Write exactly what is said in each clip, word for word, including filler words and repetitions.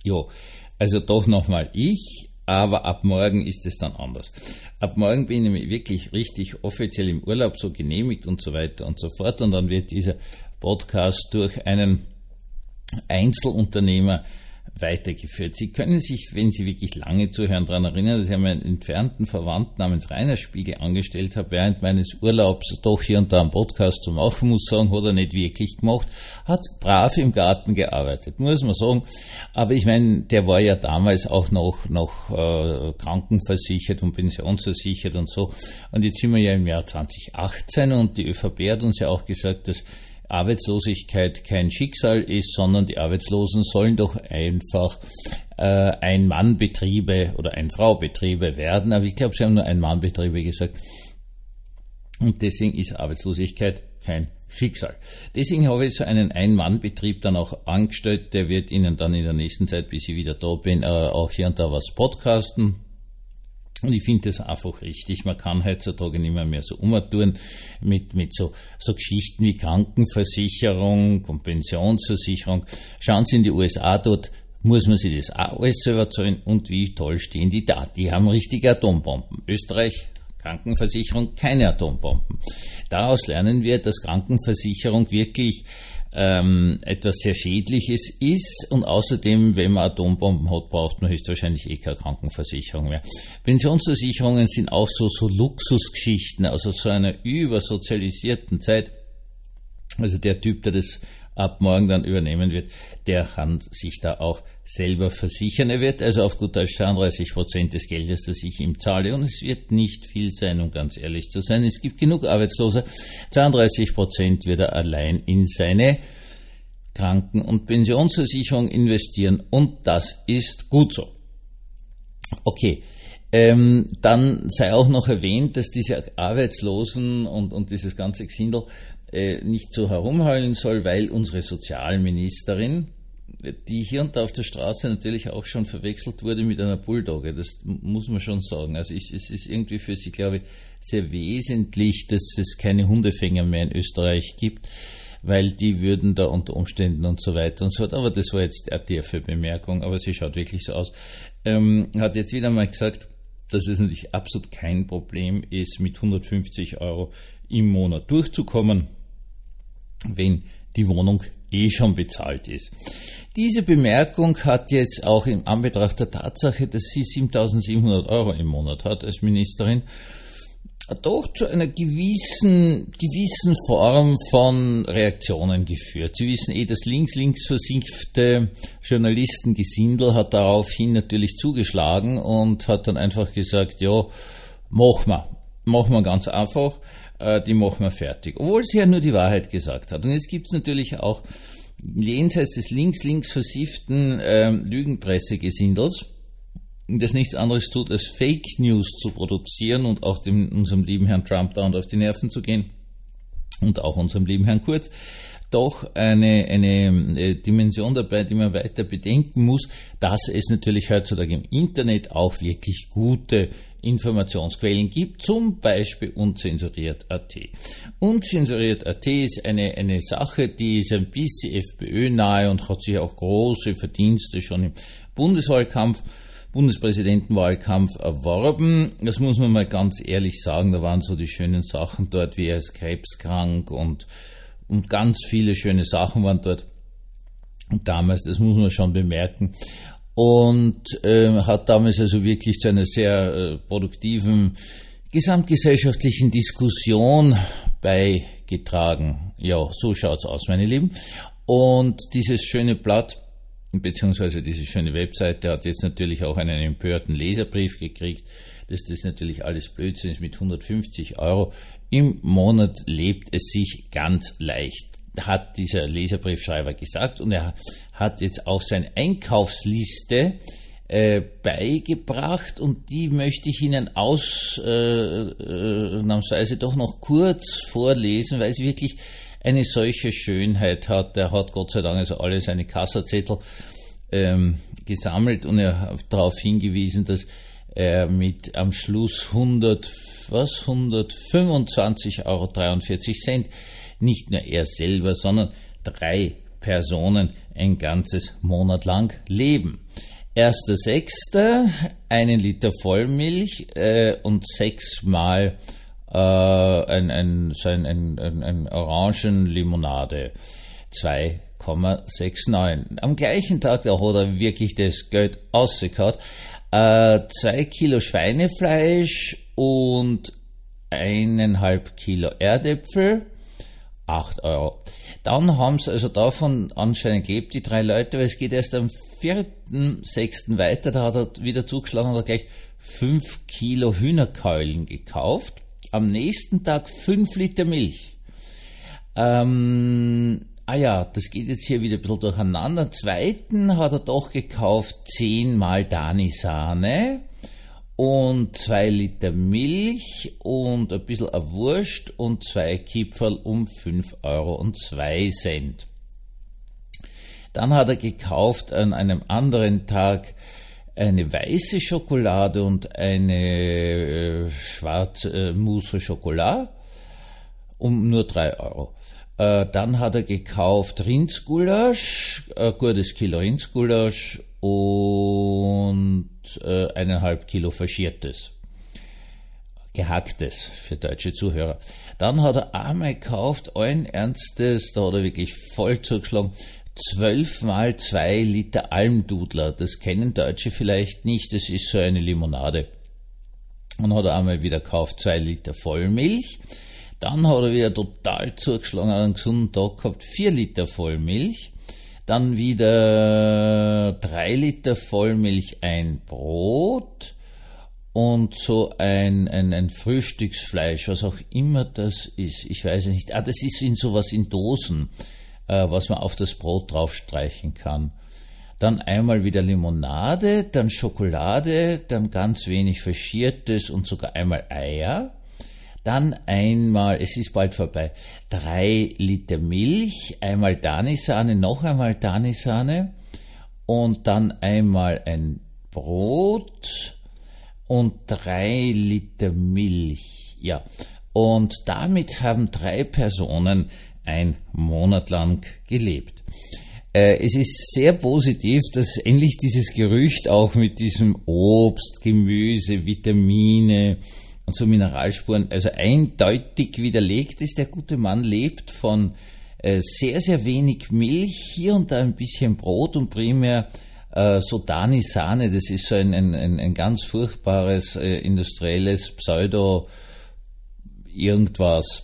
Jo, also doch nochmal ich, aber ab morgen ist es dann anders. Ab morgen bin ich wirklich richtig offiziell im Urlaub, so genehmigt und so weiter und so fort. Und dann wird dieser Podcast durch einen Einzelunternehmer weitergeführt. Sie können sich, wenn Sie wirklich lange zuhören, daran erinnern, dass ich einen entfernten Verwandten namens Rainer Spiegel angestellt habe, während meines Urlaubs doch hier und da einen Podcast zu machen, muss sagen, hat er nicht wirklich gemacht, hat brav im Garten gearbeitet, muss man sagen. Aber ich meine, der war ja damals auch noch, noch äh, krankenversichert und pensionsversichert und so. Und jetzt sind wir ja im Jahr zwanzig achtzehn und die ÖVP hat uns ja auch gesagt, dass Arbeitslosigkeit kein Schicksal ist, sondern die Arbeitslosen sollen doch einfach äh, Ein-Mann-Betriebe oder Ein-Frau-Betriebe werden. Aber ich glaube, sie haben nur Ein-Mann-Betriebe gesagt. Und deswegen ist Arbeitslosigkeit kein Schicksal. Deswegen habe ich so einen Ein-Mann-Betrieb dann auch angestellt. Der wird Ihnen dann in der nächsten Zeit, bis ich wieder da bin, äh, auch hier und da was podcasten. Und ich finde das einfach richtig. Man kann heutzutage nicht mehr, mehr so umtun mit, mit so, so Geschichten wie Krankenversicherung und Pensionsversicherung. Schauen Sie in die U S A, dort muss man sich das auch alles selber zahlen. Und wie toll stehen die da? Die haben richtige Atombomben. Österreich, Krankenversicherung, keine Atombomben. Daraus lernen wir, dass Krankenversicherung wirklich ähm, etwas sehr Schädliches ist und außerdem, wenn man Atombomben hat, braucht man höchstwahrscheinlich eh keine Krankenversicherung mehr. Pensionsversicherungen sind auch so, so Luxusgeschichten, also so einer übersozialisierten Zeit. Also der Typ, der das ab morgen dann übernehmen wird, der kann sich da auch selber versichern. Er wird also auf gut Deutsch zweiunddreißig Prozent des Geldes, das ich ihm zahle, und es wird nicht viel sein, um ganz ehrlich zu sein. Es gibt genug Arbeitslose. zweiunddreißig Prozent wird er allein in seine Kranken- und Pensionsversicherung investieren, und das ist gut so. Okay. Ähm, dann sei auch noch erwähnt, dass diese Arbeitslosen und, und dieses ganze Gesindel äh, nicht so herumheulen soll, weil unsere Sozialministerin, die hier und da auf der Straße natürlich auch schon verwechselt wurde mit einer Bulldogge, das muss man schon sagen. Also ich, es ist irgendwie für sie, glaube ich, sehr wesentlich, dass es keine Hundefänger mehr in Österreich gibt, weil die würden da unter Umständen und so weiter und so fort. Aber das war jetzt eine tiefe Bemerkung, aber sie schaut wirklich so aus. Ähm, hat jetzt wieder mal gesagt, dass es natürlich absolut kein Problem ist, mit hundertfünfzig Euro im Monat durchzukommen, wenn die Wohnung eh schon bezahlt ist. Diese Bemerkung hat jetzt auch in Anbetracht der Tatsache, dass sie siebentausendsiebenhundert Euro im Monat hat als Ministerin, doch zu einer gewissen, gewissen Form von Reaktionen geführt. Sie wissen eh, das links-links versinkte Journalistengesindel hat daraufhin natürlich zugeschlagen und hat dann einfach gesagt, ja, machen wir, machen wir ganz einfach, äh, die machen wir fertig. Obwohl sie ja nur die Wahrheit gesagt hat. Und jetzt gibt es natürlich auch jenseits des links-links versifften äh, Lügenpressegesindels, das nichts anderes tut, als Fake News zu produzieren und auch dem, unserem lieben Herrn Trump dauernd auf die Nerven zu gehen und auch unserem lieben Herrn Kurz, doch eine, eine Dimension dabei, die man weiter bedenken muss, dass es natürlich heutzutage im Internet auch wirklich gute Informationsquellen gibt, zum Beispiel unzensuriert punkt at. unzensuriert punkt at ist eine, eine Sache, die ist ein bisschen FPÖ nahe und hat sich auch große Verdienste schon im Bundeswahlkampf Bundespräsidentenwahlkampf erworben. Das muss man mal ganz ehrlich sagen, da waren so die schönen Sachen dort, wie er ist krebskrank und, und ganz viele schöne Sachen waren dort. Und damals, das muss man schon bemerken. Und äh, hat damals also wirklich zu einer sehr äh, produktiven gesamtgesellschaftlichen Diskussion beigetragen. Ja, so schaut's aus, meine Lieben. Und dieses schöne Blatt, beziehungsweise diese schöne Webseite, hat jetzt natürlich auch einen empörten Leserbrief gekriegt, dass das natürlich alles Blödsinn ist. Mit hundertfünfzig Euro im Monat lebt es sich ganz leicht, hat dieser Leserbriefschreiber gesagt, und er hat jetzt auch seine Einkaufsliste äh, beigebracht, und die möchte ich Ihnen ausnahmsweise äh, äh, doch noch kurz vorlesen, weil sie wirklich eine solche Schönheit hat. Er hat Gott sei Dank also alle seine Kassazettel ähm, gesammelt, und er hat darauf hingewiesen, dass er mit am Schluss hundert, was, hundertfünfundzwanzig Euro dreiundvierzig Cent nicht nur er selber, sondern drei Personen ein ganzes Monat lang leben. Erster Sechster, einen Liter Vollmilch äh, und sechsmal äh, ein, ein, so ein, ein, ein, ein Orangenlimonade, zwei Komma neunundsechzig. Am gleichen Tag, da hat er wirklich das Geld rausgehauen, äh, zwei Kilo Schweinefleisch und eineinhalb Kilo Erdäpfel, acht Euro. Dann haben sie also davon anscheinend gelebt, die drei Leute, weil es geht erst am vierten sechsten weiter, da hat er wieder zugeschlagen und hat gleich fünf Kilo Hühnerkeulen gekauft. Am nächsten Tag fünf Liter Milch. Ähm, ah ja, das geht jetzt hier wieder ein bisschen durcheinander. Am zweiten hat er doch gekauft zehnmal Dani-Sahne und zwei Liter Milch und ein bisschen eine Wurst und zwei Kipferl um fünf Euro und zwei Cent. Dann hat er gekauft an einem anderen Tag eine weiße Schokolade und eine äh, schwarze äh, Mousse Schokolade um nur drei Euro. Äh, dann hat er gekauft Rindsgulasch, ein gutes Kilo Rindsgulasch und äh, eineinhalb Kilo faschiertes. Gehacktes für deutsche Zuhörer. Dann hat er einmal gekauft, allen Ernstes, da hat er wirklich voll zugeschlagen, zwölf mal zwei Liter Almdudler. Das kennen Deutsche vielleicht nicht, das ist so eine Limonade. Dann hat er einmal wieder gekauft, zwei Liter Vollmilch. Dann hat er wieder total zugeschlagen, hat einen gesunden Tag gehabt, vier Liter Vollmilch. Dann wieder drei Liter Vollmilch, ein Brot und so ein, ein, ein Frühstücksfleisch, was auch immer das ist. Ich weiß es nicht. Ah, das ist in sowas in Dosen, äh, was man auf das Brot draufstreichen kann. Dann einmal wieder Limonade, dann Schokolade, dann ganz wenig Faschiertes und sogar einmal Eier. Dann einmal, es ist bald vorbei, drei Liter Milch, einmal Dani-Sahne, noch einmal Dani-Sahne und dann einmal ein Brot und drei Liter Milch. Ja, und damit haben drei Personen ein Monat lang gelebt. Äh, es ist sehr positiv, dass endlich dieses Gerücht auch mit diesem Obst, Gemüse, Vitamine und so Mineralspuren, also eindeutig widerlegt ist. Der gute Mann lebt von äh, sehr, sehr wenig Milch, hier und da ein bisschen Brot und primär äh, so Dani-Sahne, das ist so ein, ein, ein, ein ganz furchtbares äh, industrielles Pseudo irgendwas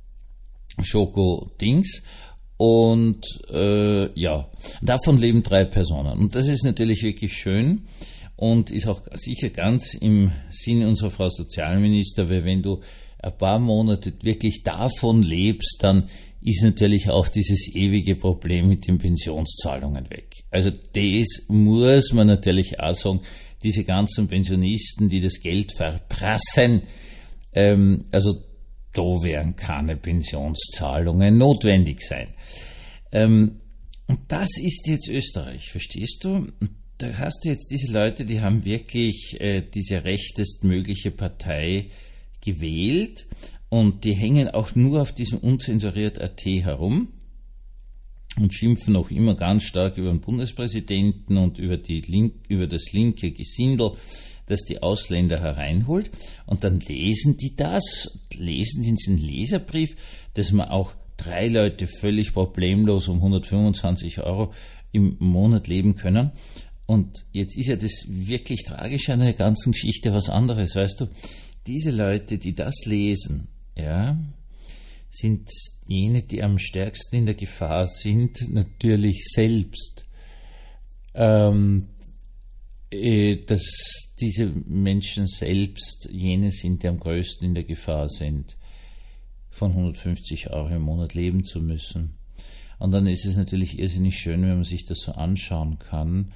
Schoko-Dings. Und äh, ja, davon leben drei Personen. Und das ist natürlich wirklich schön und ist auch sicher ganz im Sinne unserer Frau Sozialminister, weil wenn du ein paar Monate wirklich davon lebst, dann ist natürlich auch dieses ewige Problem mit den Pensionszahlungen weg. Also das muss man natürlich auch sagen, diese ganzen Pensionisten, die das Geld verprassen, ähm, also da werden keine Pensionszahlungen notwendig sein. Ähm, und das ist jetzt Österreich, verstehst du? Da hast du jetzt diese Leute, die haben wirklich äh, diese rechtestmögliche Partei gewählt und die hängen auch nur auf diesem unzensuriert Punkt a t herum und schimpfen auch immer ganz stark über den Bundespräsidenten und über, die Link, über das linke Gesindel, das die Ausländer hereinholt. Und dann lesen die das, lesen diesen Leserbrief, dass man auch drei Leute völlig problemlos um hundertfünfundzwanzig Euro im Monat leben können. Und jetzt ist ja das wirklich Tragische an der ganzen Geschichte was anderes, weißt du? Diese Leute, die das lesen, ja, sind jene, die am stärksten in der Gefahr sind, natürlich selbst, ähm, äh, dass diese Menschen selbst jene sind, die am größten in der Gefahr sind, von hundertfünfzig Euro im Monat leben zu müssen. Und dann ist es natürlich irrsinnig schön, wenn man sich das so anschauen kann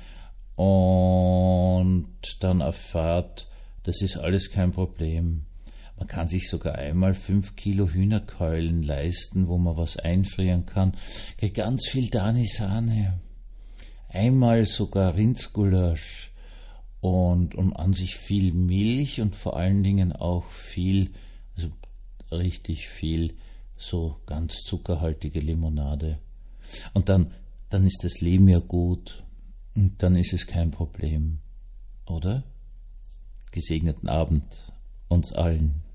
und dann erfährt, das ist alles kein Problem. Man kann sich sogar einmal fünf Kilo Hühnerkeulen leisten, wo man was einfrieren kann. Ganz viel Dani-Sahne. Einmal sogar Rindsgulasch und, und an sich viel Milch und vor allen Dingen auch viel, also richtig viel, so ganz zuckerhaltige Limonade. Und dann, dann ist das Leben ja gut. Und dann ist es kein Problem, oder? Gesegneten Abend uns allen.